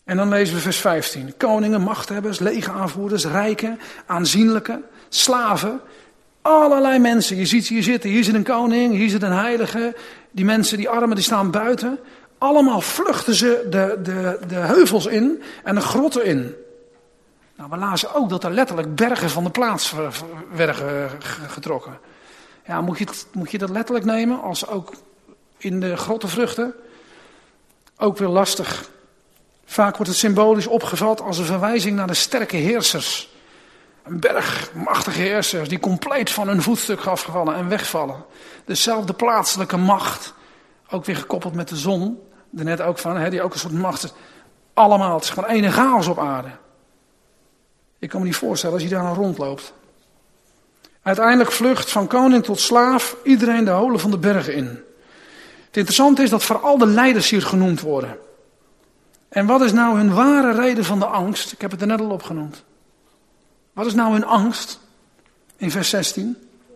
En dan lezen we vers 15. Koningen, machthebbers, legeraanvoerders, rijken, aanzienlijke, slaven. Allerlei mensen. Je ziet ze hier zitten. Hier zit een koning, hier zit een heilige. Die mensen, die armen, die staan buiten. Allemaal vluchten ze de heuvels in en de grotten in. Nou, we lazen ook dat er letterlijk bergen van de plaats werden getrokken. Ja, moet je dat letterlijk nemen als ook in de grotten vluchten? Ook weer lastig. Vaak wordt het symbolisch opgevat als een verwijzing naar de sterke heersers. Een berg machtige heersers die compleet van hun voetstuk afgevallen en wegvallen. Dezelfde plaatselijke macht, ook weer gekoppeld met de zon. Daarnet ook van, die ook een soort macht is. Allemaal, het is gewoon één chaos op aarde. Ik kan me niet voorstellen als je daar nou rondloopt. Uiteindelijk vlucht van koning tot slaaf iedereen de holen van de bergen in. Het interessante is dat vooral de leiders hier genoemd worden. En wat is nou hun ware reden van de angst? Ik heb het er net al opgenoemd. Wat is nou hun angst? In vers 16.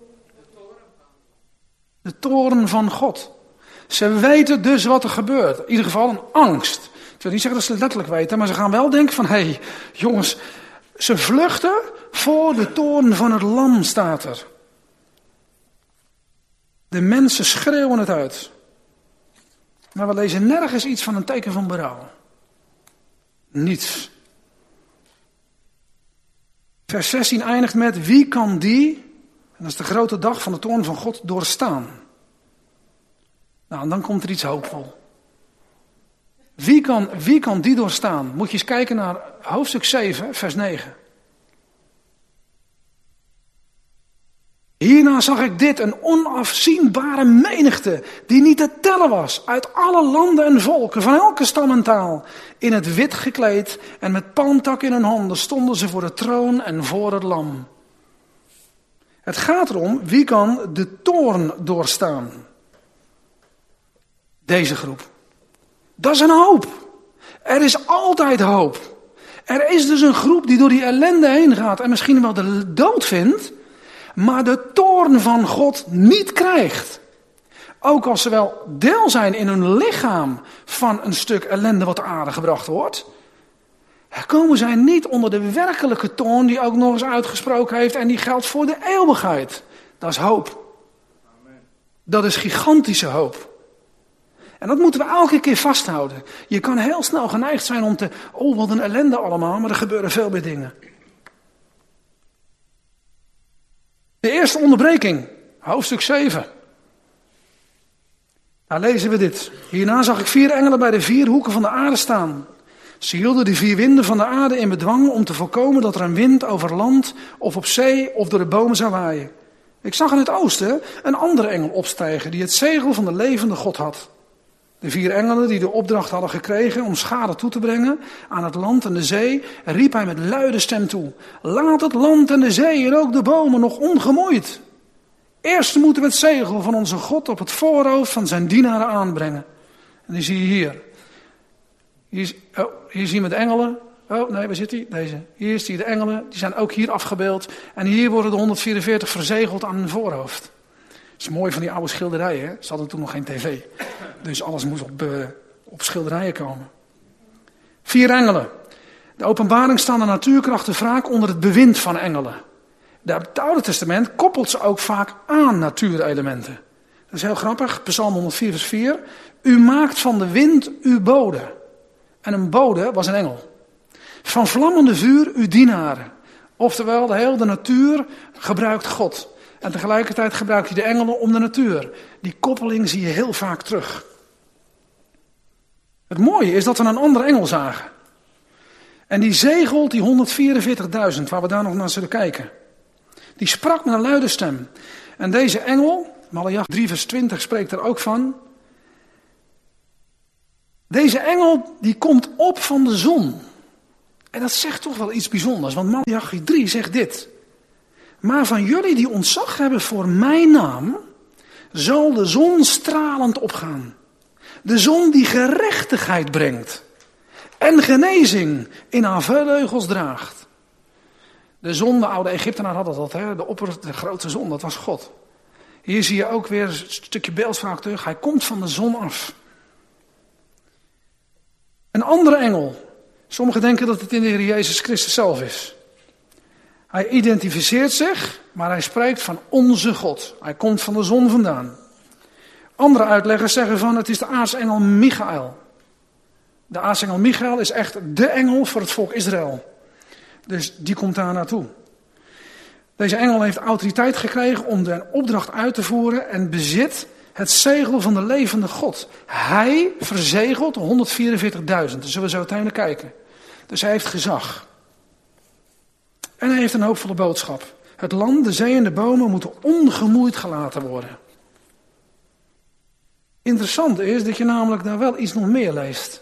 De toorn van God. Ze weten dus wat er gebeurt. In ieder geval een angst. Ik wil niet zeggen dat ze het letterlijk weten, maar ze gaan wel denken van, hé, jongens, ze vluchten voor de toorn van het lam, staat er. De mensen schreeuwen het uit. Maar we lezen nergens iets van een teken van berouw. Niets. Vers 16 eindigt met, wie kan die, en dat is de grote dag van de toorn van God, doorstaan? Nou, en dan komt er iets hoopvol. Wie kan die doorstaan? Moet je eens kijken naar hoofdstuk 7, vers 9. Hierna zag ik dit, een onafzienbare menigte, die niet te tellen was, uit alle landen en volken, van elke stam en taal. In het wit gekleed en met palmtakken in hun handen stonden ze voor de troon en voor het lam. Het gaat erom, wie kan de toorn doorstaan? Deze groep. Dat is een hoop. Er is altijd hoop. Er is dus een groep die door die ellende heen gaat en misschien wel de dood vindt, maar de toorn van God niet krijgt. Ook als ze wel deel zijn in hun lichaam van een stuk ellende wat ter aarde gebracht wordt, komen zij niet onder de werkelijke toorn die ook nog eens uitgesproken heeft en die geldt voor de eeuwigheid. Dat is hoop. Dat is gigantische hoop. En dat moeten we elke keer vasthouden. Je kan heel snel geneigd zijn om wat een ellende allemaal, maar er gebeuren veel meer dingen. De eerste onderbreking, hoofdstuk 7. Daar lezen we dit. Hierna zag ik 4 engelen bij de 4 hoeken van de aarde staan. Ze hielden de 4 winden van de aarde in bedwang om te voorkomen dat er een wind over land of op zee of door de bomen zou waaien. Ik zag in het oosten een andere engel opstijgen die het zegel van de levende God had. De 4 engelen die de opdracht hadden gekregen om schade toe te brengen aan het land en de zee, riep hij met luide stem toe. Laat het land en de zee en ook de bomen nog ongemoeid. Eerst moeten we het zegel van onze God op het voorhoofd van zijn dienaren aanbrengen. En die zie je hier. Hier zien we de engelen. Oh nee, waar zit hij? Deze. Hier zie je de engelen, die zijn ook hier afgebeeld. En hier worden de 144 verzegeld aan hun voorhoofd. Dat is mooi van die oude schilderijen. Hè? Ze hadden toen nog geen tv. Dus alles moest op schilderijen komen. 4 engelen. De openbaring staan de natuurkrachten vaak onder het bewind van engelen. Het Oude Testament koppelt ze ook vaak aan natuurelementen. Dat is heel grappig. Psalm 104 vers 4. U maakt van de wind uw bode. En een bode was een engel. Van vlammende vuur uw dienaren. Oftewel, de hele natuur gebruikt God. En tegelijkertijd gebruikt hij de engelen om de natuur. Die koppeling zie je heel vaak terug. Het mooie is dat we een andere engel zagen. En die zegelt die 144.000, waar we daar nog naar zullen kijken. Die sprak met een luide stem. En deze engel, Maleach 3 vers 20 spreekt er ook van. Deze engel die komt op van de zon. En dat zegt toch wel iets bijzonders, want Maleach 3 zegt dit. Maar van jullie die ontzag hebben voor mijn naam, zal de zon stralend opgaan. De zon die gerechtigheid brengt en genezing in haar vleugels draagt. De zon, de oude Egyptenaren hadden dat, hè? De grote zon, dat was God. Hier zie je ook weer een stukje beeldspraak terug. Hij komt van de zon af. Een andere engel Sommigen denken dat het in de Heer Jezus Christus zelf is. Hij identificeert zich, maar hij spreekt van onze God. Hij komt van de zon vandaan. Andere uitleggers zeggen van het is de aartsengel Michael. De aartsengel Michael is echt de engel voor het volk Israël. Dus die komt daar naartoe. Deze engel heeft autoriteit gekregen om de opdracht uit te voeren en bezit het zegel van de levende God. Hij verzegelt 144.000. Daar zullen we zo uiteindelijk kijken. Dus hij heeft gezag. En hij heeft een hoopvolle boodschap. Het land, de zee en de bomen moeten ongemoeid gelaten worden. Interessant is dat je namelijk daar wel iets nog meer leest.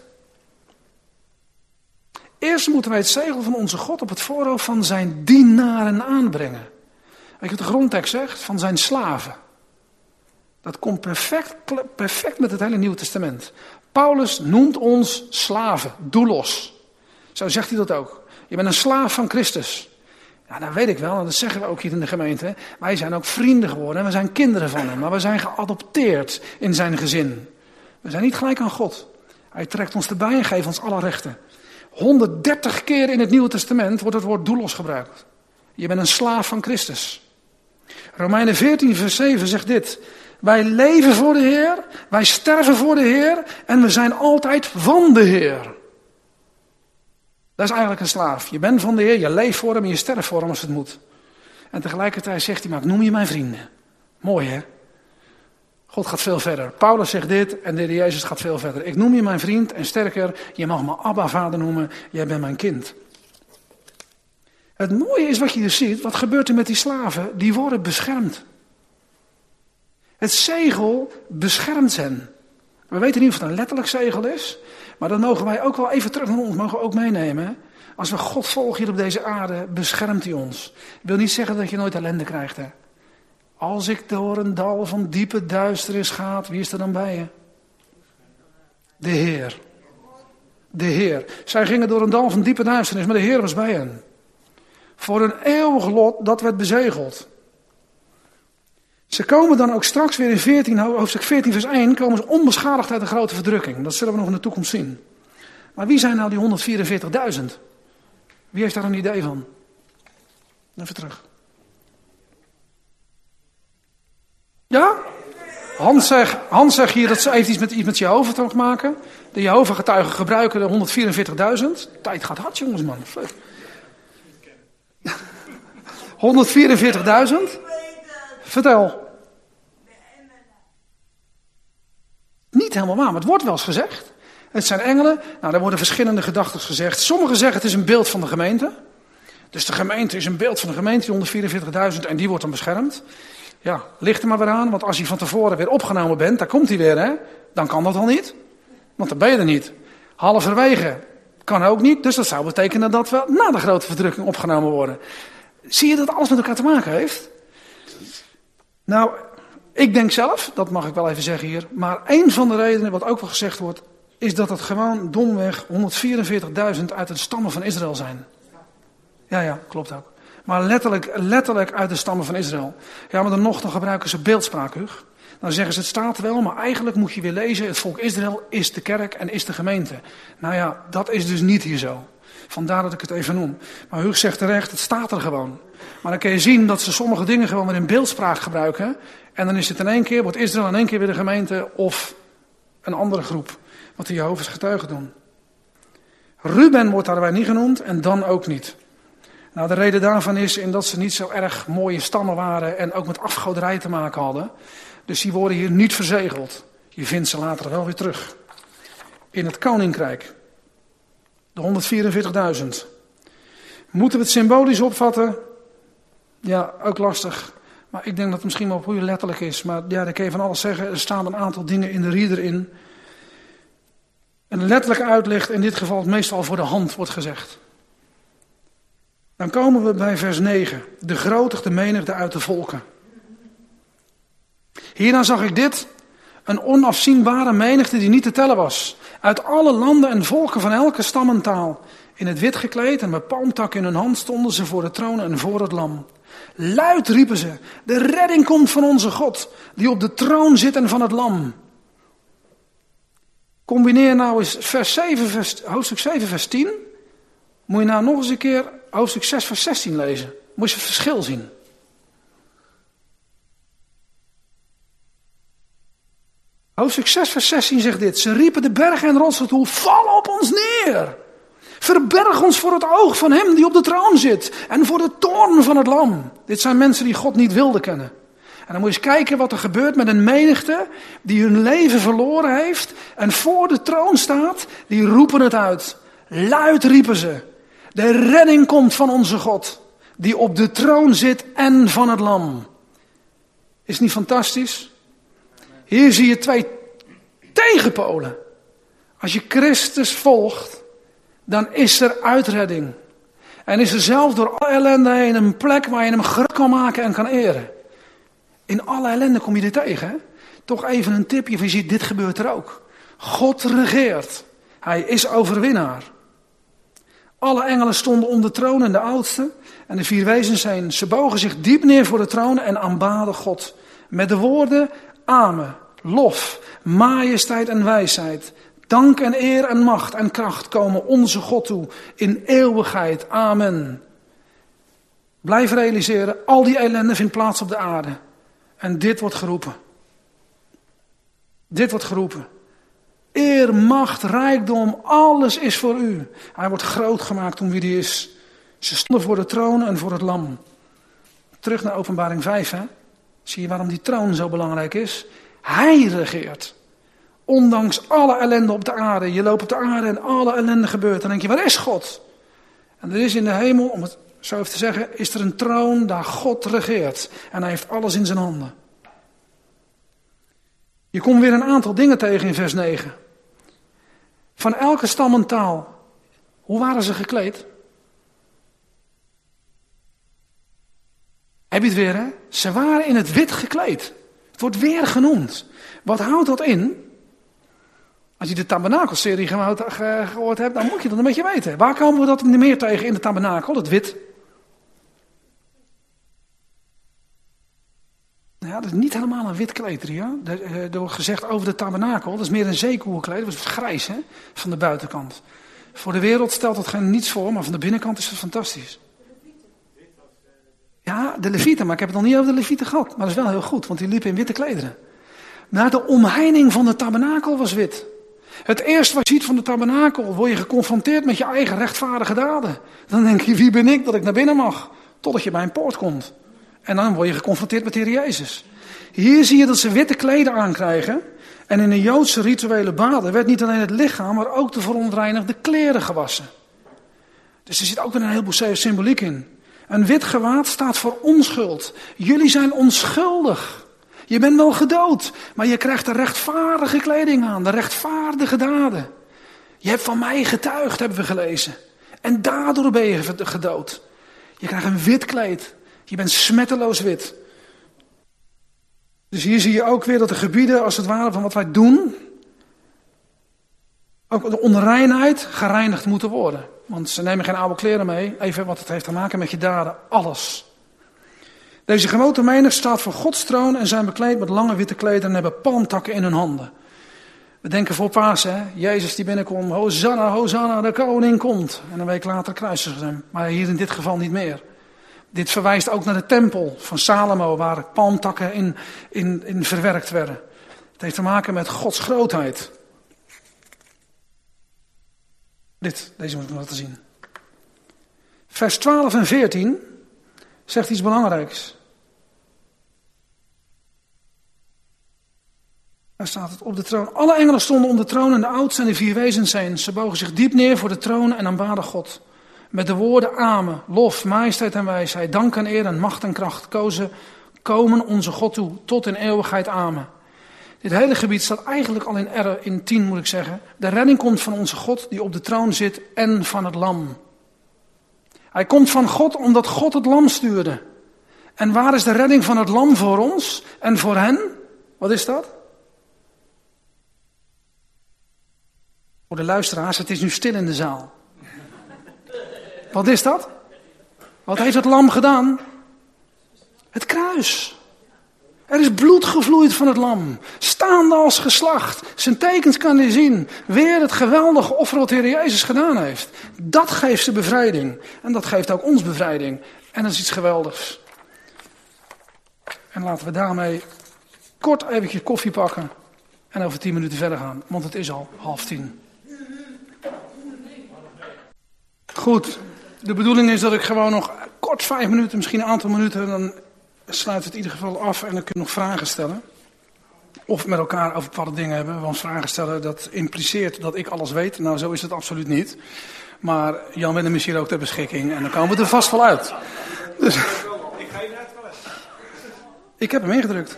Eerst moeten wij het zegel van onze God op het voorhoofd van zijn dienaren aanbrengen. Weet je wat de grondtekst zegt? Van zijn slaven. Dat komt perfect met het hele Nieuwe Testament. Paulus noemt ons slaven, doulos. Zo zegt hij dat ook. Je bent een slaaf van Christus. Ja, dat weet ik wel, en dat zeggen we ook hier in de gemeente. Wij zijn ook vrienden geworden en we zijn kinderen van hem. Maar we zijn geadopteerd in zijn gezin. We zijn niet gelijk aan God. Hij trekt ons erbij en geeft ons alle rechten. 130 keer in het Nieuwe Testament wordt het woord doulos gebruikt. Je bent een slaaf van Christus. Romeinen 14 vers 7 zegt dit. Wij leven voor de Heer, wij sterven voor de Heer en we zijn altijd van de Heer. Dat is eigenlijk een slaaf. Je bent van de Heer, je leeft voor hem en je sterft voor hem als het moet. En tegelijkertijd zegt hij, maar ik noem je mijn vrienden. Mooi hè? God gaat veel verder. Paulus zegt dit en de Heer Jezus gaat veel verder. Ik noem je mijn vriend en sterker, je mag me Abba vader noemen, jij bent mijn kind. Het mooie is wat je hier ziet, wat gebeurt er met die slaven? Die worden beschermd. Het zegel beschermt hen. We weten niet of het een letterlijk zegel is, maar dat mogen wij ook wel even terug naar ons, mogen we ook meenemen. Als we God volgen hier op deze aarde, beschermt hij ons. Ik wil niet zeggen dat je nooit ellende krijgt. Hè? Als ik door een dal van diepe duisternis ga, wie is er dan bij je? De Heer. De Heer. Zij gingen door een dal van diepe duisternis, maar de Heer was bij hen. Voor een eeuwig lot, dat werd bezegeld. Ze komen dan ook straks weer in hoofdstuk 14 vers 1, komen ze onbeschadigd uit de grote verdrukking. Dat zullen we nog in de toekomst zien. Maar wie zijn nou die 144.000? Wie heeft daar een idee van? Even terug. Ja? Hans zegt hier dat ze heeft iets met Jehovah te maken. De Jehovah-getuigen gebruiken de 144.000. Tijd gaat hard, jongens, man. 144.000? Vertel. Niet helemaal waar, maar het wordt wel eens gezegd. Het zijn engelen. Nou, daar worden verschillende gedachten gezegd. Sommigen zeggen het is een beeld van de gemeente. Dus de gemeente is een beeld van de gemeente, die 144.000, en die wordt dan beschermd. Ja, ligt er maar weer aan, want als je van tevoren weer opgenomen bent, daar komt hij weer, hè. Dan kan dat al niet. Want dan ben je er niet. Halverwege kan ook niet, dus dat zou betekenen dat we na de grote verdrukking opgenomen worden. Zie je dat alles met elkaar te maken heeft? Nou, ik denk zelf, dat mag ik wel even zeggen hier, maar één van de redenen, wat ook wel gezegd wordt, is dat het gewoon domweg 144.000 uit de stammen van Israël zijn. Ja, klopt ook. Maar letterlijk uit de stammen van Israël. Ja, maar dan gebruiken ze beeldspraak, Hug. Dan zeggen ze, het staat wel, maar eigenlijk moet je weer lezen, het volk Israël is de kerk en is de gemeente. Nou ja, dat is dus niet hier zo. Vandaar dat ik het even noem. Maar Hug zegt terecht, het staat er gewoon. Maar dan kun je zien dat ze sommige dingen gewoon weer in beeldspraak gebruiken. En dan is het in één keer, wordt Israël in één keer weer de gemeente of een andere groep. Wat de Jehovah's getuigen doen. Ruben wordt daarbij niet genoemd en dan ook niet. Nou, de reden daarvan is in dat ze niet zo erg mooie stammen waren en ook met afgoderij te maken hadden. Dus die worden hier niet verzegeld. Je vindt ze later wel weer terug. In het koninkrijk. De 144.000. Moeten we het symbolisch opvatten? Ja, ook lastig. Maar ik denk dat het misschien wel hoe letterlijk is. Maar ja, daar kun je van alles zeggen. Er staan een aantal dingen in de reader in. Een letterlijke uitleg, in dit geval meestal voor de hand wordt gezegd. Dan komen we bij vers 9. De grotigste menigte uit de volken. Hierna zag ik dit. Een onafzienbare menigte die niet te tellen was. Uit alle landen en volken van elke stam en taal. In het wit gekleed en met palmtak in hun hand stonden ze voor de troon en voor het lam. Luid riepen ze. De redding komt van onze God. Die op de troon zit en van het lam. Combineer nou eens hoofdstuk 7 vers 10. Moet je nou nog eens een keer hoofdstuk 6 vers 16 lezen. Moet je het verschil zien. Hoofdstuk 6 vers 16 zegt dit. Ze riepen de bergen en rotsen toe, val op ons neer. Verberg ons voor het oog van hem die op de troon zit. En voor de toorn van het lam. Dit zijn mensen die God niet wilden kennen. En dan moet je eens kijken wat er gebeurt met een menigte die hun leven verloren heeft. En voor de troon staat, die roepen het uit. Luid riepen ze. De redding komt van onze God. Die op de troon zit en van het lam. Is niet fantastisch? Hier zie je twee tegenpolen. Als je Christus volgt, dan is er uitredding. En is er zelf door alle ellende heen een plek waar je hem groot kan maken en kan eren. In alle ellende kom je er tegen. Hè? Toch even een tipje, van je ziet, dit gebeurt er ook. God regeert. Hij is overwinnaar. Alle engelen stonden om de troon en de oudste. En de 4 wezens zijn, ze bogen zich diep neer voor de troon en aanbaden God. Met de woorden, amen, lof, majesteit en wijsheid. Dank en eer en macht en kracht komen onze God toe in eeuwigheid. Amen. Blijf realiseren, al die ellende vindt plaats op de aarde. En dit wordt geroepen. Dit wordt geroepen. Eer, macht, rijkdom, alles is voor u. Hij wordt groot gemaakt om wie hij is. Ze stonden voor de troon en voor het lam. Terug naar Openbaring 5. Hè? Zie je waarom die troon zo belangrijk is? Hij regeert. Ondanks alle ellende op de aarde. Je loopt op de aarde en alle ellende gebeurt. Dan denk je, waar is God? En er is in de hemel, om het zo even te zeggen, is er een troon daar God regeert. En hij heeft alles in zijn handen. Je komt weer een aantal dingen tegen in vers 9. Van elke stam en taal. Hoe waren ze gekleed? Heb je het weer, hè? Ze waren in het wit gekleed. Het wordt weer genoemd. Wat houdt dat in? Als je de tabernakelserie gehoord hebt, dan moet je dat een beetje weten. Waar komen we dat meer tegen in de tabernakel? Het wit. Ja, dat is niet helemaal een wit kleed, Ria. Er wordt gezegd over de tabernakel, dat is meer een zeekoerkleed. Dat is grijs, hè, van de buitenkant. Voor de wereld stelt dat geen niets voor, maar van de binnenkant is het fantastisch. Ja, de levieten, maar ik heb het nog niet over de levieten gehad. Maar dat is wel heel goed, want die liepen in witte klederen. Maar de omheining van de tabernakel was wit. Het eerste wat je ziet van de tabernakel, word je geconfronteerd met je eigen rechtvaardige daden. Dan denk je, wie ben ik dat ik naar binnen mag? Totdat je bij een poort komt. En dan word je geconfronteerd met de Heer Jezus. Hier zie je dat ze witte kleden aankrijgen. En in de Joodse rituele baden werd niet alleen het lichaam, maar ook de verontreinigde kleren gewassen. Dus er zit ook weer een heleboel symboliek in. Een wit gewaad staat voor onschuld. Jullie zijn onschuldig. Je bent wel gedood, maar je krijgt de rechtvaardige kleding aan, de rechtvaardige daden. Je hebt van mij getuigd, hebben we gelezen. En daardoor ben je gedood. Je krijgt een wit kleed. Je bent smetteloos wit. Dus hier zie je ook weer dat de gebieden, als het ware, van wat wij doen, ook de onreinheid gereinigd moeten worden. Want ze nemen geen oude kleren mee. Even wat het heeft te maken met je daden. Alles. Deze grote menigte staat voor Gods troon en zijn bekleed met lange witte klederen en hebben palmtakken in hun handen. We denken voor Pasen, hè? Jezus die binnenkomt. Hosanna, Hosanna, de koning komt. En een week later kruisigen ze hem. Maar hier in dit geval niet meer. Dit verwijst ook naar de tempel van Salomo, waar palmtakken in verwerkt werden. Het heeft te maken met Gods grootheid. Deze moet ik nog laten zien. Vers 12 en 14 zegt iets belangrijks. Daar staat het op de troon. Alle engelen stonden om de troon en de oudsten en de 4 wezens zijn. Ze bogen zich diep neer voor de troon en aanbaden God. Met de woorden amen, lof, majesteit en wijsheid, dank en eer en macht en kracht komen onze God toe, tot in eeuwigheid amen. Dit hele gebied staat eigenlijk al in 10 moet ik zeggen. De redding komt van onze God die op de troon zit en van het lam. Hij komt van God omdat God het lam stuurde. En waar is de redding van het lam voor ons en voor hen? Wat is dat? Voor de luisteraars, het is nu stil in de zaal. Wat is dat? Wat heeft het lam gedaan? Het kruis. Er is bloed gevloeid van het lam. Staande als geslacht. Zijn tekens kan hij zien. Weer het geweldige offer wat de Heer Jezus gedaan heeft. Dat geeft de bevrijding. En dat geeft ook ons bevrijding. En dat is iets geweldigs. En laten we daarmee kort eventjes koffie pakken. En over 10 minuten verder gaan. Want het is al 9:30. Goed. De bedoeling is dat ik gewoon nog kort 5 minuten, misschien een aantal minuten. Dan sluit het in ieder geval af en dan kun je nog vragen stellen. Of met elkaar over bepaalde dingen hebben. Want vragen stellen, dat impliceert dat ik alles weet. Nou, zo is het absoluut niet. Maar Jan Willem is hier ook ter beschikking. En dan komen we er vast wel uit. Dus, ik ga je net wel eens. Ik heb hem ingedrukt.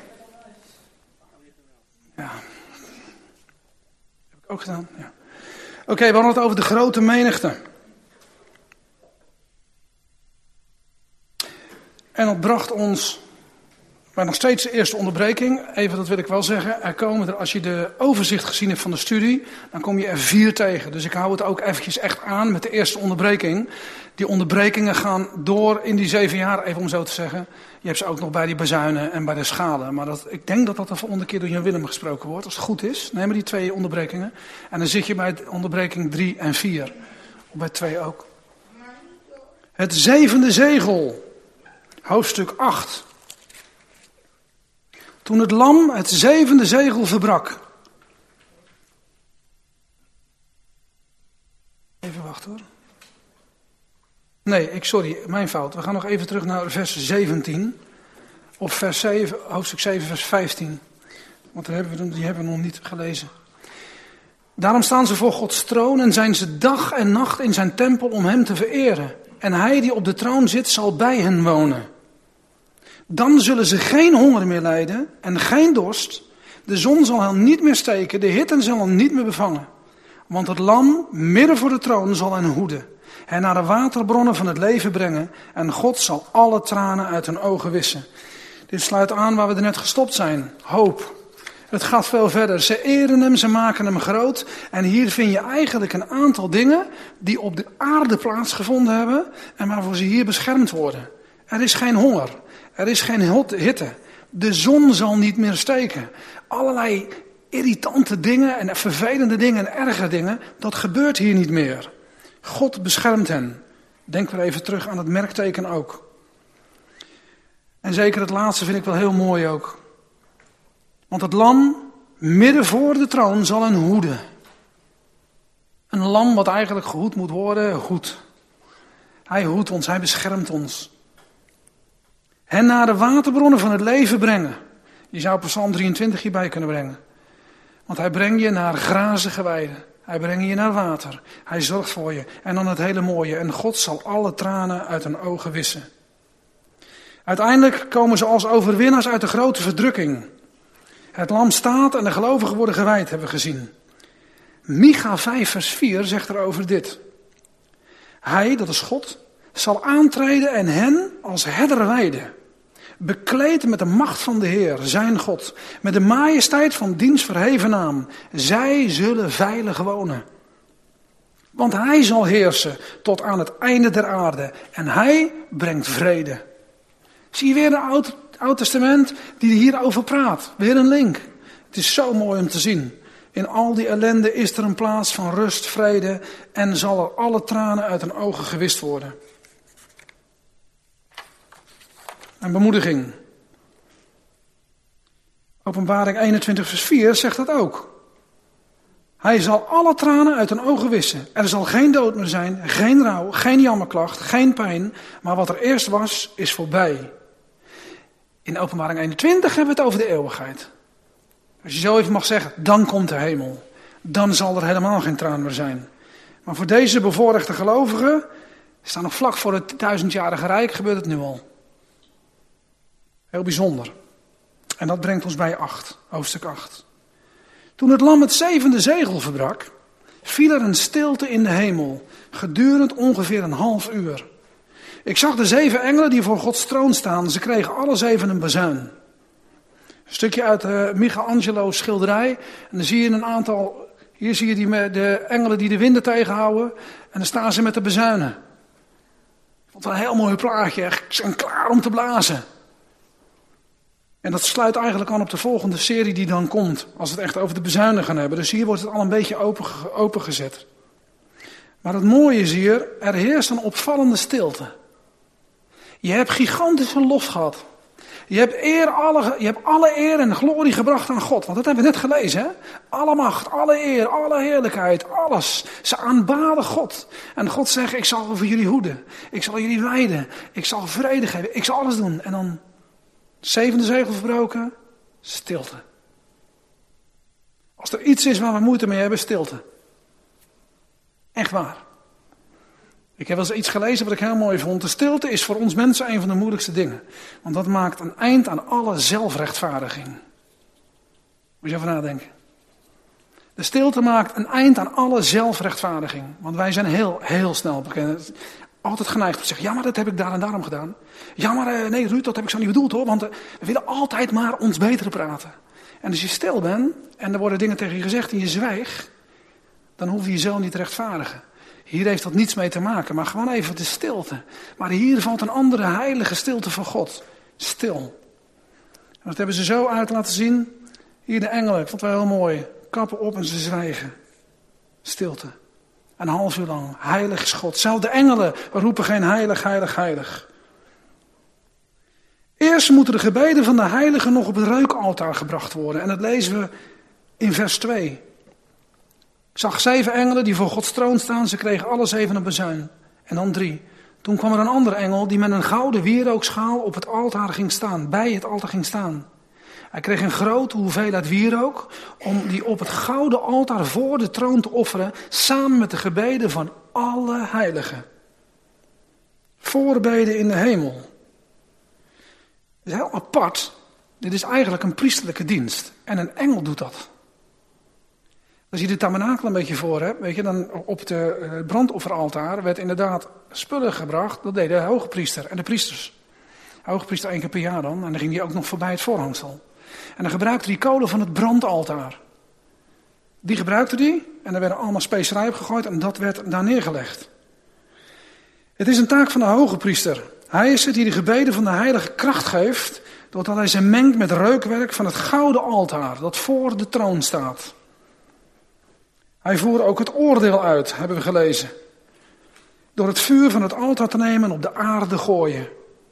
Ja. Heb ik ook gedaan? Ja. Oké, we hadden het over de grote menigte. En dat bracht ons bij nog steeds de eerste onderbreking. Even, dat wil ik wel zeggen. Er komen er, als je de overzicht gezien hebt van de studie, dan kom je er 4 tegen. Dus ik hou het ook eventjes echt aan met de eerste onderbreking. Die onderbrekingen gaan door in die 7 jaar, even om zo te zeggen. Je hebt ze ook nog bij die bazuinen en bij de schalen. Maar ik denk dat de volgende keer door Jan Willem gesproken wordt. Als het goed is, neem maar die 2 onderbrekingen. En dan zit je bij onderbreking 3 en 4. Of bij 2 ook. Het 7e zegel. Hoofdstuk 8. Toen het lam het 7e zegel verbrak. Even wachten hoor. Nee, sorry, mijn fout. We gaan nog even terug naar vers 17. Of vers 7, hoofdstuk 7, vers 15. Want die hebben we nog niet gelezen. Daarom staan ze voor Gods troon en zijn ze dag en nacht in zijn tempel om hem te vereren. En hij die op de troon zit zal bij hen wonen. Dan zullen ze geen honger meer lijden en geen dorst. De zon zal hen niet meer steken, de hitte zal hen niet meer bevangen. Want het lam midden voor de troon zal hen hoeden. Hen naar de waterbronnen van het leven brengen. En God zal alle tranen uit hun ogen wissen. Dit sluit aan waar we er net gestopt zijn. Hoop. Het gaat veel verder. Ze eren hem, ze maken hem groot. En hier vind je eigenlijk een aantal dingen die op de aarde plaatsgevonden hebben. En waarvoor ze hier beschermd worden. Er is geen honger. Er is geen hitte. De zon zal niet meer steken. Allerlei irritante dingen en vervelende dingen en erge dingen. Dat gebeurt hier niet meer. God beschermt hen. Denk weer even terug aan het merkteken ook. En zeker het laatste vind ik wel heel mooi ook. Want het lam midden voor de troon zal hen hoeden. Een lam wat eigenlijk gehoed moet worden, hoedt. Hij hoedt ons, hij beschermt ons. Hen naar de waterbronnen van het leven brengen. Je zou Psalm 23 hierbij kunnen brengen. Want hij brengt je naar grazige weiden. Hij brengt je naar water. Hij zorgt voor je. En dan het hele mooie. En God zal alle tranen uit hun ogen wissen. Uiteindelijk komen ze als overwinnaars uit de grote verdrukking. Het lam staat en de gelovigen worden gewijd, hebben we gezien. Micha 5 vers 4 zegt erover dit. Hij, dat is God, zal aantreden en hen als herder weiden. Bekleed met de macht van de Heer, zijn God. Met de majesteit van diens verheven naam. Zij zullen veilig wonen. Want hij zal heersen tot aan het einde der aarde. En hij brengt vrede. Zie je weer een Oud Testament die hierover praat. Weer een link. Het is zo mooi om te zien. In al die ellende is er een plaats van rust, vrede. En zal er alle tranen uit hun ogen gewist worden. En bemoediging. Openbaring 21 vers 4 zegt dat ook. Hij zal alle tranen uit hun ogen wissen. Er zal geen dood meer zijn, geen rouw, geen jammerklacht, geen pijn. Maar wat er eerst was, is voorbij. In Openbaring 21 hebben we het over de eeuwigheid. Als je zo even mag zeggen, dan komt de hemel. Dan zal er helemaal geen traan meer zijn. Maar voor deze bevoorrechte gelovigen, staan nog vlak voor het 1000-jarige rijk, gebeurt het nu al. Heel bijzonder. En dat brengt ons bij 8, hoofdstuk 8. Toen het lam het 7e zegel verbrak, viel er een stilte in de hemel, gedurend ongeveer een half uur. Ik zag de 7 engelen die voor Gods troon staan. Ze kregen alle 7 een bazuin. Een stukje uit Michelangelo's schilderij. En dan zie je een aantal, hier zie je de engelen die de winden tegenhouden. En dan staan ze met de bazuinen. Ik vond het een heel mooi plaatje. Ze zijn klaar om te blazen. En dat sluit eigenlijk aan op de volgende serie die dan komt. Als we het echt over de bezuinigen hebben. Dus hier wordt het al een beetje opengezet. Maar het mooie is hier, er heerst een opvallende stilte. Je hebt gigantische lof gehad. Je hebt alle eer en glorie gebracht aan God. Want dat hebben we net gelezen. Hè? Alle macht, alle eer, alle heerlijkheid, alles. Ze aanbaden God. En God zegt, ik zal over jullie hoeden. Ik zal jullie wijden. Ik zal vrede geven. Ik zal alles doen. En dan, 7e zegel verbroken, stilte. Als er iets is waar we moeite mee hebben, stilte. Echt waar. Ik heb wel eens iets gelezen wat ik heel mooi vond. De stilte is voor ons mensen een van de moeilijkste dingen. Want dat maakt een eind aan alle zelfrechtvaardiging. Moet je even nadenken. De stilte maakt een eind aan alle zelfrechtvaardiging. Want wij zijn heel snel bekend. Altijd geneigd om te zeggen, ja maar dat heb ik daar en daarom gedaan. Ja maar nee Ruud, dat heb ik zo niet bedoeld hoor. Want we willen altijd maar ons beter praten. En als je stil bent en er worden dingen tegen je gezegd en je zwijgt. Dan hoef je jezelf niet te rechtvaardigen. Hier heeft dat niets mee te maken, maar gewoon even de stilte. Maar hier valt een andere heilige stilte van God. Stil. En dat hebben ze zo uit laten zien. Hier de engelen, ik vond het wel heel mooi. Kappen op en ze zwijgen. Stilte. Een half uur lang. Heilig is God. Zelfs de engelen roepen geen heilig, heilig, heilig. Eerst moeten de gebeden van de heiligen nog op het reukaltaar gebracht worden. En dat lezen we in vers 2. Ik zag 7 engelen die voor Gods troon staan. Ze kregen alle 7 een bezuin. En dan 3. Toen kwam er een andere engel die met een gouden wierookschaal op het altaar ging staan. Bij het altaar ging staan. Hij kreeg een grote hoeveelheid wierook om die op het gouden altaar voor de troon te offeren. Samen met de gebeden van alle heiligen. Voorbeden in de hemel. Het is heel apart. Dit is eigenlijk een priesterlijke dienst. En een engel doet dat. Als je de tabernakel een beetje voor hebt, weet je, dan op de brandofferaltaar werd inderdaad spullen gebracht. Dat deed de hoge priester en de priesters. De hoge priester 1 keer per jaar dan. En dan ging die ook nog voorbij het voorhangsel. En dan gebruikte die kolen van het brandaltaar. Die gebruikte die en er werden allemaal specerijen op gegooid en dat werd daar neergelegd. Het is een taak van de hoge priester. Hij is het die de gebeden van de heilige kracht geeft, doordat hij ze mengt met reukwerk van het gouden altaar dat voor de troon staat. Hij voerde ook het oordeel uit, hebben we gelezen. Door het vuur van het altaar te nemen en op de aarde gooien.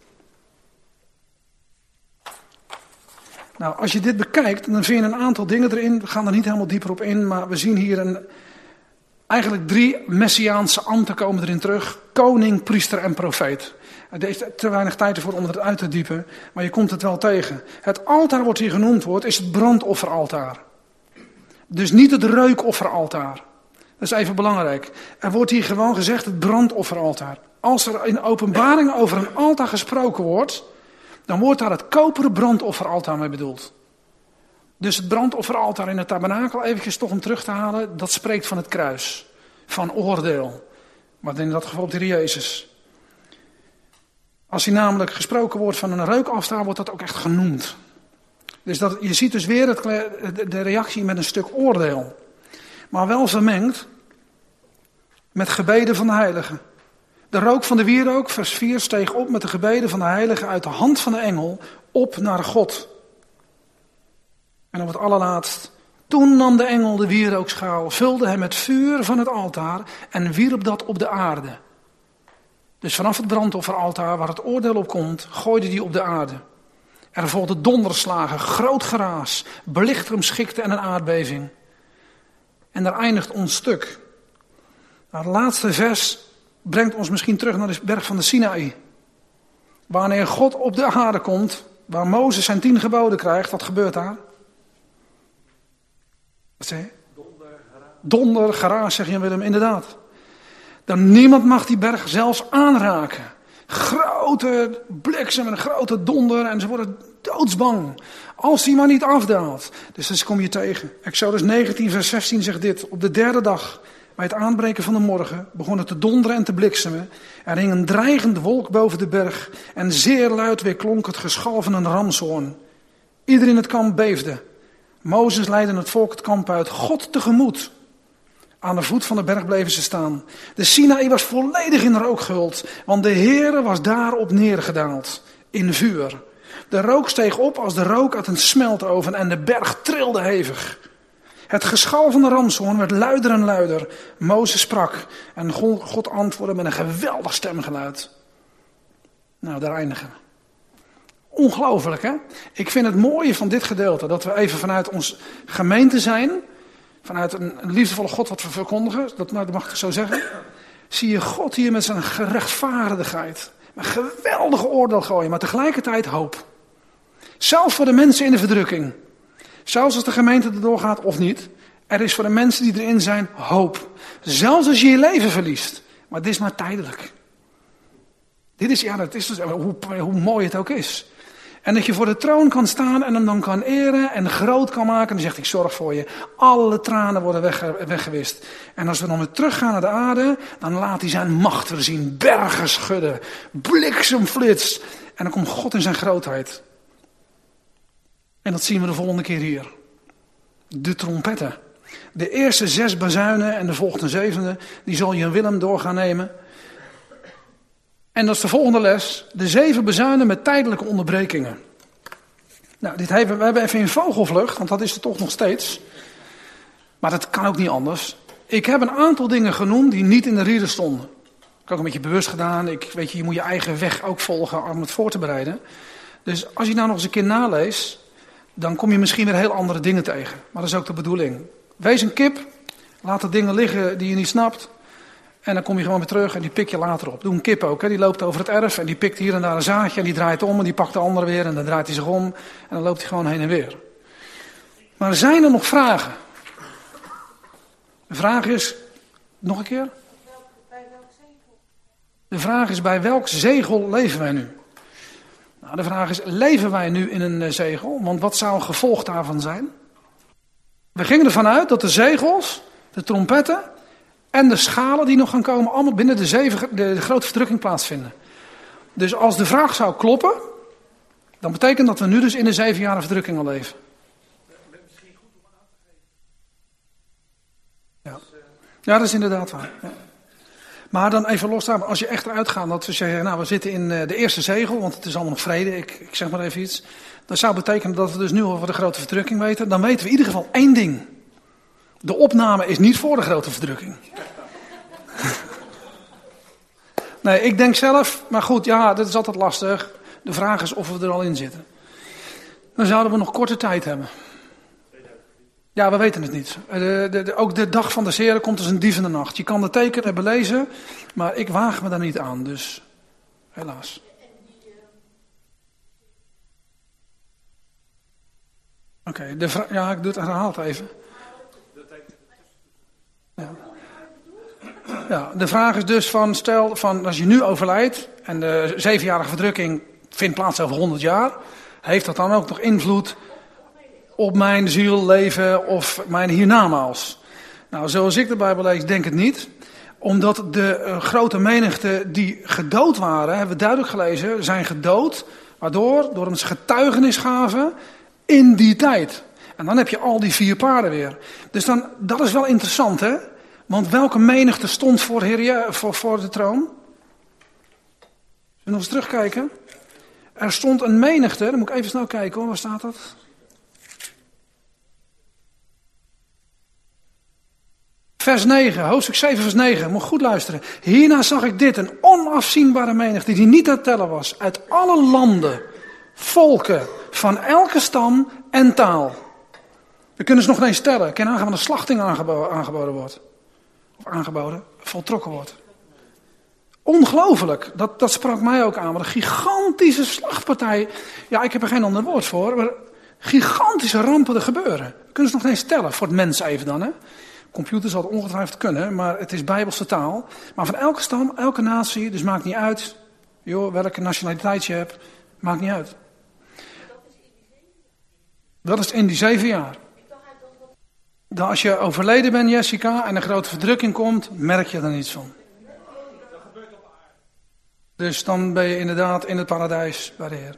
Nou, als je dit bekijkt, dan vind je een aantal dingen erin. We gaan er niet helemaal dieper op in, maar we zien hier eigenlijk 3 messiaanse ambten komen erin terug. Koning, priester en profeet. Er is te weinig tijd ervoor om het uit te diepen, maar je komt het wel tegen. Het altaar wat hier genoemd is het brandofferaltaar. Dus niet het reukofferaltaar. Dat is even belangrijk. Er wordt hier gewoon gezegd het brandofferaltaar. Als er in openbaring over een altaar gesproken wordt, dan wordt daar het koperen brandofferaltaar mee bedoeld. Dus het brandofferaltaar in het tabernakel, eventjes toch om terug te halen, dat spreekt van het kruis. Van oordeel. Maar in dat geval op de Heer Jezus. Als hier namelijk gesproken wordt van een reukaltaar, wordt dat ook echt genoemd. Dus je ziet dus weer de reactie met een stuk oordeel. Maar wel vermengd met gebeden van de heiligen. De rook van de wierook, vers 4, steeg op met de gebeden van de heiligen uit de hand van de engel op naar God. En op het allerlaatst, toen nam de engel de wierookschaal, vulde hem met vuur van het altaar en wierp dat op de aarde. Dus vanaf het brandofferaltaar waar het oordeel op komt, gooide die op de aarde. Er volgden donderslagen, groot geraas, belichtermschikte en een aardbeving. En daar eindigt ons stuk. Nou, het laatste vers brengt ons misschien terug naar de berg van de Sinaï. Wanneer God op de aarde komt, waar Mozes zijn 10 geboden krijgt, wat gebeurt daar? Wat zei je? Donder, geraas, zeg je Willem, inderdaad. Dan niemand mag die berg zelfs aanraken. Grote bliksem en een grote donder en ze worden doodsbang. Als die maar niet afdaalt. Dus dat kom je tegen. Exodus 19 vers 16 zegt dit. Op de 3e dag, bij het aanbreken van de morgen, begon het te donderen en te bliksemen. Er hing een dreigende wolk boven de berg en zeer luid weerklonk het geschal van een ramshoorn. Ieder in het kamp beefde. Mozes leidde het volk het kamp uit, God tegemoet. Aan de voet van de berg bleven ze staan. De Sinaï was volledig in rook gehuld, want de Heere was daarop neergedaald in vuur. De rook steeg op als de rook uit een smeltoven en de berg trilde hevig. Het geschal van de ramshoorn werd luider en luider. Mozes sprak en God antwoordde met een geweldig stemgeluid. Nou, daar eindigen we. Ongelooflijk, hè? Ik vind het mooie van dit gedeelte, dat we even vanuit ons gemeente zijn, vanuit een liefdevolle God wat we verkondigen, dat mag ik zo zeggen, zie je God hier met zijn gerechtvaardigheid, een geweldige oordeel gooien, maar tegelijkertijd hoop. Zelfs voor de mensen in de verdrukking. Zelfs als de gemeente erdoor gaat of niet. Er is voor de mensen die erin zijn hoop. Zelfs als je je leven verliest. Maar dit is maar tijdelijk. Dit is, ja, dat is dus, hoe mooi het ook is. En dat je voor de troon kan staan en hem dan kan eren en groot kan maken. En dan zegt ik zorg voor je. Alle tranen worden weggewist. En als we dan weer teruggaan naar de aarde, dan laat hij zijn macht weer zien. Bergen schudden. Bliksem flitst. En dan komt God in zijn grootheid. En dat zien we de volgende keer hier. De trompetten. De eerste 6 bazuinen en de volgende 7e, die zal Jan Willem door gaan nemen. En dat is de volgende les. De 7 bazuinen met tijdelijke onderbrekingen. Nou, we hebben even in vogelvlucht, want dat is er toch nog steeds. Maar dat kan ook niet anders. Ik heb een aantal dingen genoemd die niet in de rieden stonden. Ik heb ook een beetje bewust gedaan. Je moet je eigen weg ook volgen om het voor te bereiden. Dus als je nou nog eens een keer naleest, dan kom je misschien weer heel andere dingen tegen. Maar dat is ook de bedoeling. Wees een kip, laat de dingen liggen die je niet snapt. En dan kom je gewoon weer terug en die pik je later op. Doe een kip ook, hè? Die loopt over het erf en die pikt hier en daar een zaadje en die draait om en die pakt de andere weer en dan draait hij zich om. En dan loopt hij gewoon heen en weer. Maar zijn er nog vragen? De vraag is, nog een keer? Bij welk zegel? De vraag is, bij welk zegel leven wij nu? Nou, de vraag is, leven wij nu in een zegel? Want wat zou een gevolg daarvan zijn? We gingen ervan uit dat de zegels, de trompetten en de schalen die nog gaan komen, allemaal binnen de grote verdrukking plaatsvinden. Dus als de vraag zou kloppen, dan betekent dat we nu dus in de 7 jaren verdrukking al leven. Misschien goed om aan te geven. Ja, dat is inderdaad waar. Ja. Maar dan even los daarvan, als je echt eruit gaat dat we zeggen, nou we zitten in de eerste zegel, want het is allemaal nog vrede, ik zeg maar even iets. Dat zou betekenen dat we dus nu over de grote verdrukking weten. Dan weten we in ieder geval 1 ding. De opname is niet voor de grote verdrukking. Nee, ik denk zelf, maar goed, ja, dat is altijd lastig. De vraag is of we er al in zitten. Dan zouden we nog korte tijd hebben. Ja, we weten het niet. Ook de dag van de Heren komt als een dief in de nacht. Je kan de tekenen hebben lezen, maar ik waag me daar niet aan, dus helaas. Oké, ja, ik doe het herhaald even. Ja, de vraag is dus van, stel van als je nu overlijdt en de 7-jarige verdrukking vindt plaats over 100 jaar, heeft dat dan ook nog invloed op mijn ziel, leven of mijn hiernamaals? Nou, zoals ik de Bijbel lees, denk het niet. Omdat de grote menigte die gedood waren, hebben we duidelijk gelezen, zijn gedood, waardoor door een getuigenis gaven in die tijd. En dan heb je al die 4 paarden weer. Dus dan, dat is wel interessant, hè? Want welke menigte stond voor de troon? Zullen we nog eens terugkijken? Er stond een menigte, dan moet ik even snel kijken hoor, waar staat dat? Vers 9, hoofdstuk 7 vers 9, moet goed luisteren. Hierna zag ik dit, een onafzienbare menigte die niet te tellen was. Uit alle landen, volken, van elke stam en taal. We kunnen ze nog niet eens tellen. Ken aangaan van de slachting aangeboden wordt. Of voltrokken wordt. Ongelooflijk. Dat sprak mij ook aan. Wat een gigantische slachtpartij. Ja, ik heb er geen ander woord voor. Maar gigantische rampen er gebeuren. We kunnen ze nog niet eens tellen. Voor het mens even dan. Hè. Computer zal het ongetwijfeld kunnen. Maar het is bijbelse taal. Maar van elke stam, elke natie. Dus maakt niet uit. Joh, welke nationaliteit je hebt. Maakt niet uit. Dat is in die 7 jaar. Dan als je overleden bent, Jessica, en een grote verdrukking komt, merk je er niets van. Dus dan ben je inderdaad in het paradijs bij de Heer.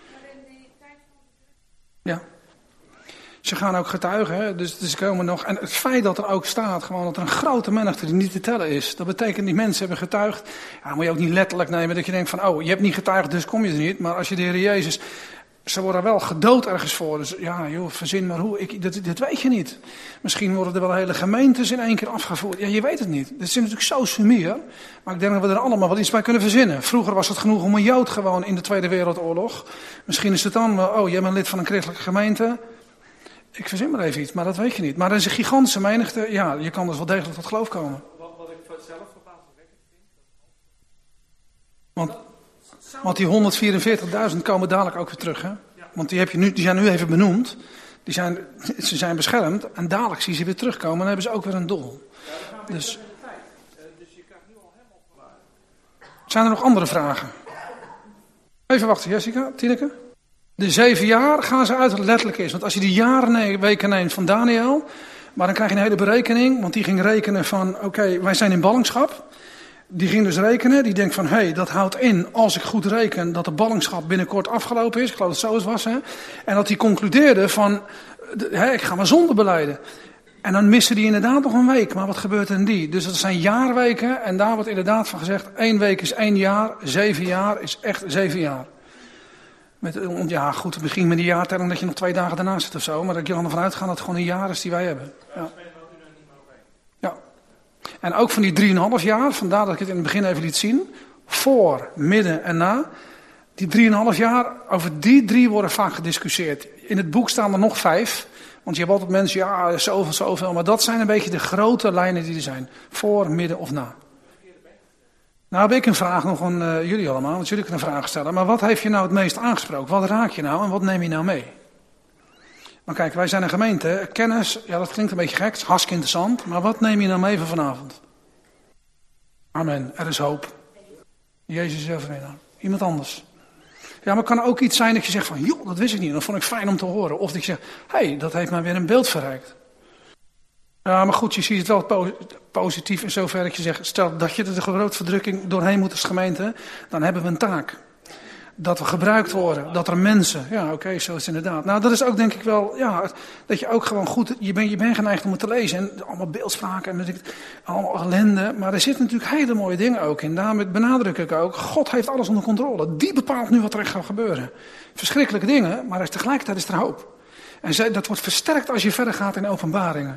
Ja. Ze gaan ook getuigen, hè? Dus ze komen nog. En het feit dat er ook staat, gewoon dat er een grote menigte die niet te tellen is, dat betekent die mensen hebben getuigd. Ja, moet je ook niet letterlijk nemen dat je denkt van, oh, je hebt niet getuigd, dus kom je er niet. Maar als je de Heer Jezus Ze worden wel gedood ergens voor. Dus ja, joh, verzin maar hoe. Dat weet je niet. Misschien worden er wel hele gemeentes in één keer afgevoerd. Ja, je weet het niet. Dat is natuurlijk zo sumier. Maar ik denk dat we er allemaal wel iets bij kunnen verzinnen. Vroeger was het genoeg om een Jood gewoon in de Tweede Wereldoorlog. Misschien is het dan wel, oh, jij bent lid van een christelijke gemeente. Ik verzin maar even iets, maar dat weet je niet. Maar er is een gigantische menigte. Ja, je kan dus wel degelijk tot geloof komen. Wat ik zelf verbazingwekkend vind. Want die 144.000 komen dadelijk ook weer terug, hè? Want die zijn nu even benoemd. Ze zijn beschermd. En dadelijk zie je ze weer terugkomen. En dan hebben ze ook weer een doel. Dus je krijgt nu al helemaal klaar. zijn er nog andere vragen? Even wachten, Jessica, Tineke. De 7 jaar gaan ze uit wat het letterlijk is. Want als je die jarenweken neemt van Daniel. Maar dan krijg je een hele berekening. Want die ging rekenen van, oké, wij zijn in ballingschap. Die ging dus rekenen. Die denkt van, hé, dat houdt in, als ik goed reken, dat de ballingschap binnenkort afgelopen is. Ik geloof dat het zo was, hè. En dat hij concludeerde van, ik ga maar zonde belijden. En dan missen die inderdaad nog een week. Maar wat gebeurt er in die? Dus dat zijn jaarweken. En daar wordt inderdaad van gezegd, 1 week is 1 jaar. 7 jaar is echt 7 jaar. Ja, goed, misschien met die jaartelling dat je nog 2 dagen daarna zit of zo. Maar dat je dan ervan uitgaan dat het gewoon een jaar is die wij hebben. Ja. Ja. En ook van die 3,5 jaar, vandaar dat ik het in het begin even liet zien. Voor, midden en na. Die 3,5 jaar, over die 3 worden vaak gediscussieerd. In het boek staan er nog 5. Want je hebt altijd mensen, ja, zoveel. Maar dat zijn een beetje de grote lijnen die er zijn. Voor, midden of na. Nou heb ik een vraag nog aan jullie allemaal, want jullie kunnen vragen stellen. Maar wat heeft je nou het meest aangesproken? Wat raak je nou en wat neem je nou mee? Maar kijk, wij zijn een gemeente. Kennis, ja, dat klinkt een beetje gek, het is hartstikke interessant. Maar wat neem je nou mee van vanavond? Amen, er is hoop. Jezus is overwinnaar. Iemand anders? Ja, maar het kan ook iets zijn dat je zegt van, joh, dat wist ik niet. Dat vond ik fijn om te horen. Of dat je zegt, hé, dat heeft mij weer een beeld verrijkt. Ja, maar goed, je ziet het wel positief in zover dat je zegt, stel dat je er de grote verdrukking doorheen moet als gemeente, dan hebben we een taak. Dat we gebruikt worden, dat er mensen, ja oké, zo is het inderdaad. Nou, dat is ook denk ik wel, ja, dat je ook gewoon goed, je bent geneigd om het te lezen. En allemaal beeldspraken en allemaal ellende. Maar er zitten natuurlijk hele mooie dingen ook in. Daarmee benadruk ik ook, God heeft alles onder controle. Die bepaalt nu wat er echt gaat gebeuren. Verschrikkelijke dingen, maar tegelijkertijd is er hoop. En dat wordt versterkt als je verder gaat in openbaringen.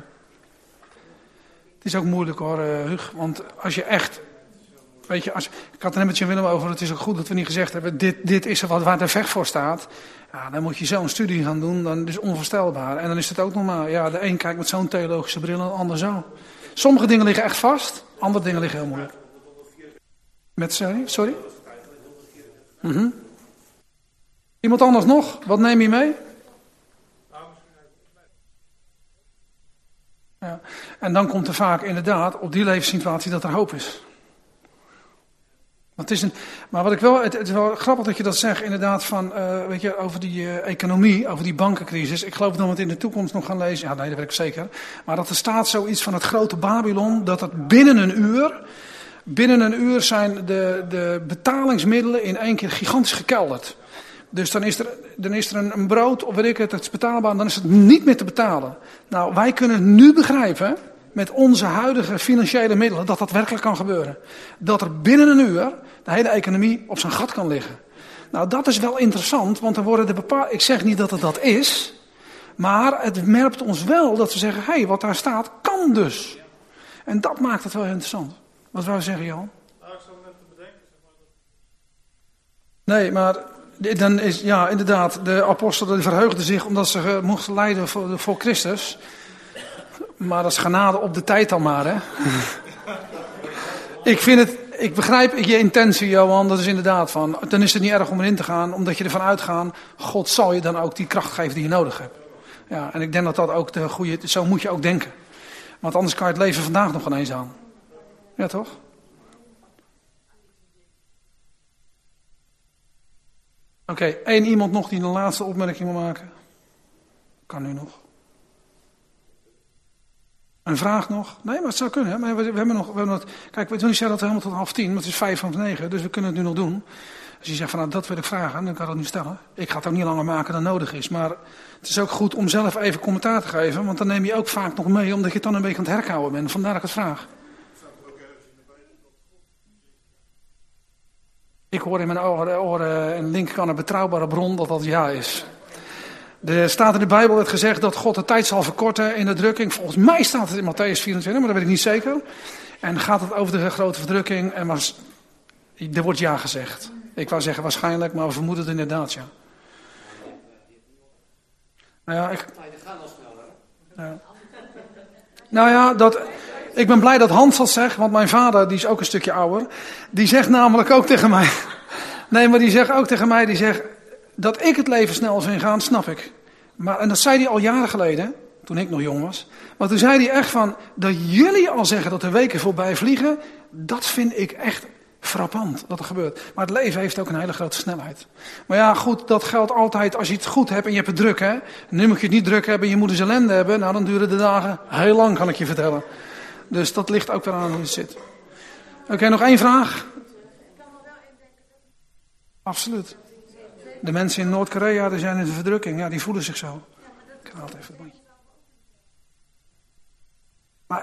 Het is ook moeilijk hoor, Huug, want als je echt, weet je, ik had er net met je Willem over, het is ook goed dat we niet gezegd hebben, dit is er waar de vecht voor staat. Ja, dan moet je zo'n studie gaan doen, dan is het onvoorstelbaar. En dan is het ook nog maar, ja, de een kijkt met zo'n theologische bril en de ander zo. Sommige dingen liggen echt vast, andere dingen liggen heel moeilijk. Met, sorry? Iemand anders nog? Wat neem je mee? Ja. En dan komt er vaak inderdaad op die levenssituatie dat er hoop is. Maar wat ik wel, het is wel grappig dat je dat zegt inderdaad van, weet je, over die economie, over die bankencrisis. Ik geloof dat we het in de toekomst nog gaan lezen. Ja, nee, dat weet ik zeker. Maar dat er staat zoiets van het grote Babylon, dat het binnen een uur zijn de betalingsmiddelen in één keer gigantisch gekelderd. Dus dan is er een brood, of weet ik het is betaalbaar, en dan is het niet meer te betalen. Nou, wij kunnen nu begrijpen, met onze huidige financiële middelen, dat dat werkelijk kan gebeuren. Dat er binnen een uur de hele economie op zijn gat kan liggen. Nou, dat is wel interessant, want dan worden ik zeg niet dat het dat is, maar het merkt ons wel dat we zeggen, hé, wat daar staat, kan dus. En dat maakt het wel interessant. Wat wou je zeggen, Jan? Nou, ik zou net te bedenken, zeg maar. Nee, maar dan is, ja, inderdaad, de apostelen verheugden zich omdat ze mochten lijden voor Christus. Maar dat is genade op de tijd dan maar, hè. Ik begrijp je intentie, Johan, dat is inderdaad van, dan is het niet erg om erin te gaan, omdat je ervan uitgaat, God zal je dan ook die kracht geven die je nodig hebt. Ja, en ik denk dat dat ook de goede, zo moet je ook denken. Want anders kan je het leven vandaag nog ineens aan. Ja, toch? Oké, 1 iemand nog die een laatste opmerking wil maken? Kan nu nog. Een vraag nog? Nee, maar het zou kunnen. Hè? Maar we hebben nog. Kijk, we doen niet zeggen dat we helemaal tot 8:30, maar het is 8:55, dus we kunnen het nu nog doen. Als je zegt van nou, dat wil ik vragen, dan kan ik dat nu stellen. Ik ga het ook niet langer maken dan nodig is. Maar het is ook goed om zelf even commentaar te geven, want dan neem je ook vaak nog mee, omdat je het dan een beetje aan het herkauwen bent. Vandaar dat ik het vraag. Ik hoor in mijn oren een linkerkant een betrouwbare bron dat ja is. Er staat in de Bijbel het gezegd dat God de tijd zal verkorten in de drukking. Volgens mij staat het in Mattheüs 24, maar dat weet ik niet zeker. En gaat het over de grote verdrukking. En er wordt ja gezegd. Ik wou zeggen waarschijnlijk, maar we vermoeden het inderdaad, ja. Nou ja, ik ben blij dat Hans dat zegt, want mijn vader, die is ook een stukje ouder, die zegt namelijk ook tegen mij, die zegt ook tegen mij, die zegt, dat ik het leven snel vind gaan, snap ik. En dat zei hij al jaren geleden, toen ik nog jong was. Maar toen zei hij echt van, dat jullie al zeggen dat de weken voorbij vliegen, dat vind ik echt frappant dat er gebeurt. Maar het leven heeft ook een hele grote snelheid. Maar ja, goed, dat geldt altijd als je het goed hebt en je hebt het druk, hè. Nu moet je het niet druk hebben en je moet eens ellende hebben. Nou, dan duren de dagen heel lang, kan ik je vertellen. Dus dat ligt ook weer aan hoe het zit. Oké, nog één vraag? Absoluut. De mensen in Noord-Korea, die zijn in de verdrukking. Ja, die voelen zich zo. Ik haal het even het bandje. Maar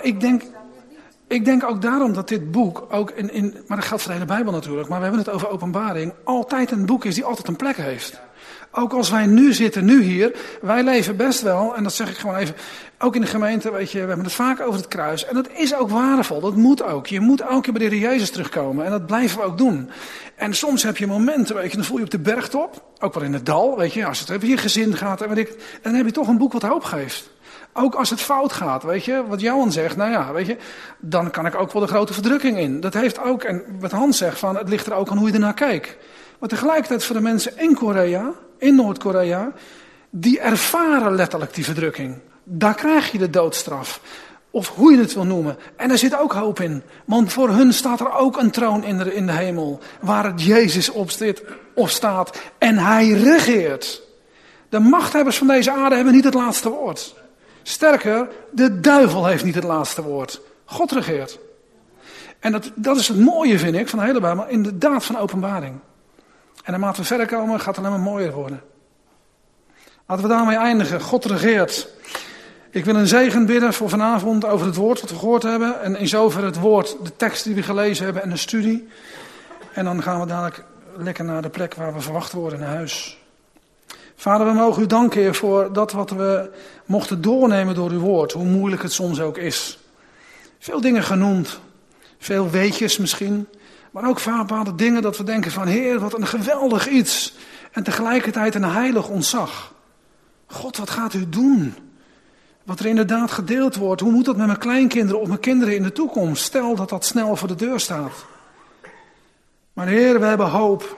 ik denk ook daarom dat dit boek ook maar dat geldt voor de hele Bijbel natuurlijk, maar we hebben het over Openbaring, altijd een boek is die altijd een plek heeft. Ook als wij nu zitten, nu hier, wij leven best wel, en dat zeg ik gewoon even, ook in de gemeente, weet je, we hebben het vaak over het kruis. En dat is ook waardevol, dat moet ook. Je moet ook bij de Heer Jezus terugkomen en dat blijven we ook doen. En soms heb je momenten, weet je, dan voel je op de bergtop, ook wel in het dal, weet je, als het over je gezin gaat, en dan heb je toch een boek wat hoop geeft. Ook als het fout gaat, weet je, wat Johan zegt, nou ja, weet je, dan kan ik ook wel de grote verdrukking in. Dat heeft ook, en wat Hans zegt, van, het ligt er ook aan hoe je ernaar kijkt. Maar tegelijkertijd voor de mensen in Korea, in Noord-Korea, die ervaren letterlijk die verdrukking. Daar krijg je de doodstraf. Of hoe je het wil noemen. En er zit ook hoop in. Want voor hun staat er ook een troon in de hemel. Waar het Jezus op staat. En hij regeert. De machthebbers van deze aarde hebben niet het laatste woord. Sterker, de duivel heeft niet het laatste woord. God regeert. En dat is het mooie, vind ik, van de hele Bijbel. Maar inderdaad van Openbaring. En naarmate we verder komen, gaat het alleen maar mooier worden. Laten we daarmee eindigen. God regeert. Ik wil een zegen bidden voor vanavond over het woord wat we gehoord hebben. En in zover het woord, de tekst die we gelezen hebben en de studie. En dan gaan we dadelijk lekker naar de plek waar we verwacht worden, naar huis. Vader, we mogen u danken, Heer, voor dat wat we mochten doornemen door uw woord. Hoe moeilijk het soms ook is. Veel dingen genoemd. Veel weetjes misschien. Maar ook vaak dingen dat we denken van, Heer, wat een geweldig iets. En tegelijkertijd een heilig ontzag. God, wat gaat u doen? Wat er inderdaad gedeeld wordt. Hoe moet dat met mijn kleinkinderen of mijn kinderen in de toekomst? Stel dat dat snel voor de deur staat. Maar Heer, we hebben hoop.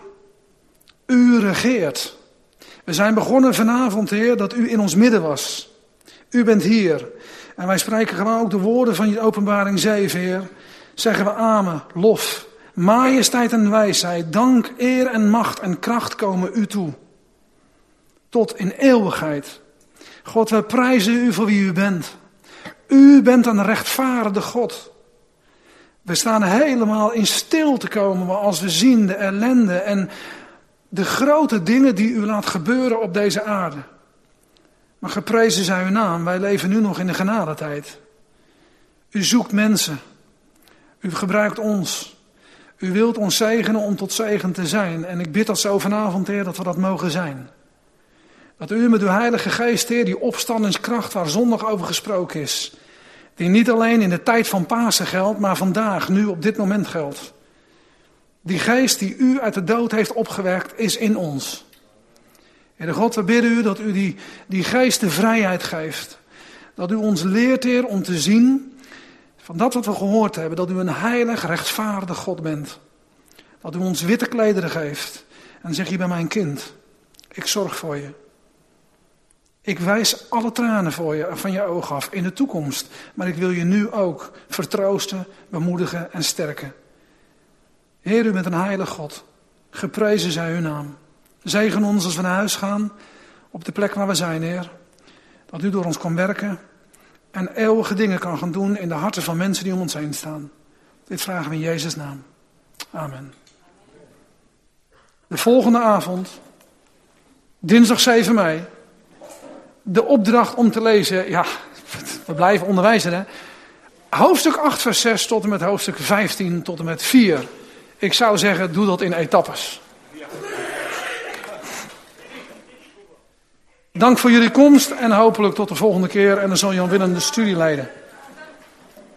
U regeert. We zijn begonnen vanavond, Heer, dat u in ons midden was. U bent hier. En wij spreken gewoon ook de woorden van je Openbaring 7, Heer. Zeggen we amen, lof, majesteit en wijsheid, dank, eer en macht en kracht komen u toe. Tot in eeuwigheid. God, we prijzen u voor wie u bent. U bent een rechtvaardige God. We staan helemaal in stil te komen als we zien de ellende en de grote dingen die u laat gebeuren op deze aarde. Maar geprezen zij uw naam, wij leven nu nog in de genadetijd. U zoekt mensen. U gebruikt ons. U wilt ons zegenen om tot zegen te zijn. En ik bid dat zo vanavond, Heer, dat we dat mogen zijn. Dat u met uw Heilige Geest, Heer, die opstandingskracht waar zondag over gesproken is. Die niet alleen in de tijd van Pasen geldt, maar vandaag, nu op dit moment geldt. Die geest die u uit de dood heeft opgewekt, is in ons. Heer God, we bidden u dat u die geest de vrijheid geeft. Dat u ons leert, Heer, om te zien van dat wat we gehoord hebben. Dat u een heilig, rechtvaardig God bent. Dat u ons witte klederen geeft. En dan zeg je bij mijn kind, ik zorg voor je. Ik wijs alle tranen van je ogen af in de toekomst. Maar ik wil je nu ook vertroosten, bemoedigen en sterken. Heer, u bent een heilig God. Geprezen zij uw naam. Zegen ons als we naar huis gaan. Op de plek waar we zijn, Heer. Dat u door ons kan werken. En eeuwige dingen kan gaan doen in de harten van mensen die om ons heen staan. Dit vragen we in Jezus' naam. Amen. De volgende avond, dinsdag 7 mei. De opdracht om te lezen, ja, we blijven onderwijzen, hè. Hoofdstuk 8 vers 6 tot en met hoofdstuk 15 tot en met 4. Ik zou zeggen, doe dat in etappes. Dank voor jullie komst en hopelijk tot de volgende keer. En dan zal Jan Willem de studie leiden.